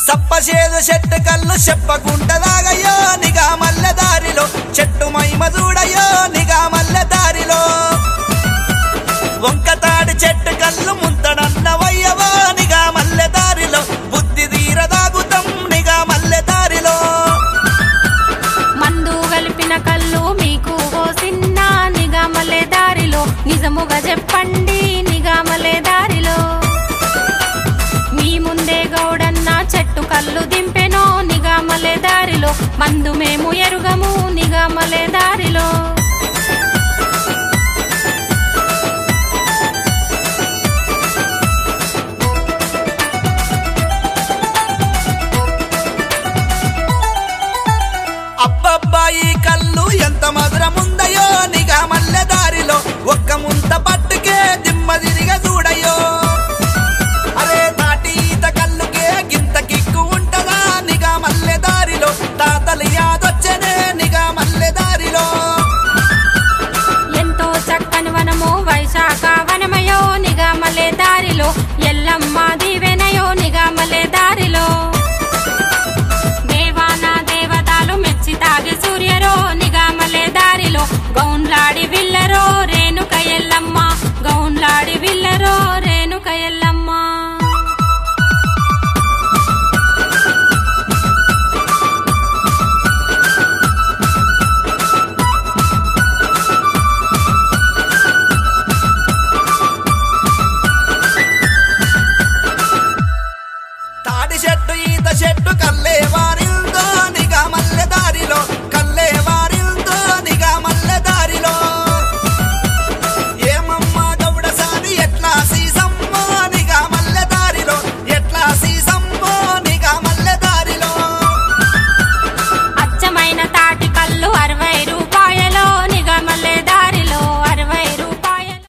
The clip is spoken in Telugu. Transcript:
సప్పచేదు చెట్టు కళ్ళు చెప్పకుంటదాగయ్యో నిగా మల్లె దారిలో చెట్టు మైమ చూడయ్యో నిగా మల్లె దారిలో వంకతాడి చెట్టు కళ్ళు ముంతడన్నవయ్యవో నిగా మల్లె దారిలో బుద్ధి తీరదాగుతాం నిగా మల్లె దారిలో మందు కలిపిన కళ్ళు మీకు పోసిన్న నిగా మల్లె దారిలో నిజముగా చెప్పండి నిగా మల్లె దారిలో మీ ముందే గౌడన్న చెట్టు కళ్ళు దింపెనో నిగా మల్లె దారిలో మందు మేము ఎరుగము నిగా మల్లె దారిలో అబ్బబ్బాయి కళ్ళు ఎంత మధురముందయో నిగా మల్లె దారిలో ఒక్క ముంత పట్టుకే దిమ్మ తిరిగ చూడయ్యో అరే తాటి ఈత కళ్ళుకే గింత కిక్కు ఉంటదా నిగా మల్లె దారిలో తాతలు యాదొచ్చనే నిగా మల్లె దారిలో ఎంతో చక్కని వనము వైశాఖ వనమయో నిగా మల్లె దారిలో ఎల్లమ్మ దీవెనయో నిగా మల్లె దారిలో దేవాన దేవతలు మెచ్చి తాగి సూర్యరో నిగా మల్లె దారిలో గౌన్లాడి విల్లరో